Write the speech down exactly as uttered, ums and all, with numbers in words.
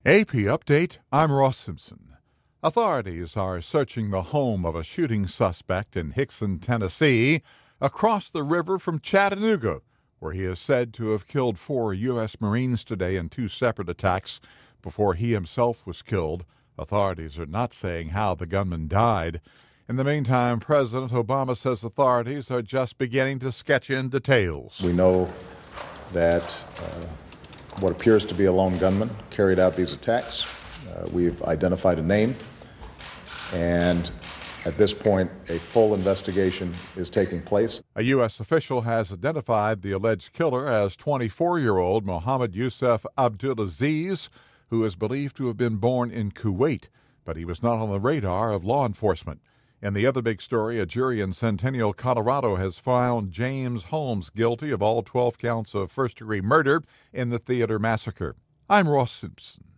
A P Update, I'm Ross Simpson. Authorities are searching the home of a shooting suspect in Hixson, Tennessee, across the river from Chattanooga, where he is said to have killed four U S. Marines today in two separate attacks before he himself was killed. Authorities are not saying how the gunman died. In the meantime, President Obama says authorities are just beginning to sketch in details. We know that uh, what appears to be a lone gunman carried out these attacks. Uh, we've identified a name, and at this point, a full investigation is taking place. A U S official has identified the alleged killer as twenty-four-year-old Mohammed Youssef Abdulaziz, who is believed to have been born in Kuwait, but he was not on the radar of law enforcement. In the other big story, a jury in Centennial, Colorado has found James Holmes guilty of all twelve counts of first-degree murder in the theater massacre. I'm Ross Simpson.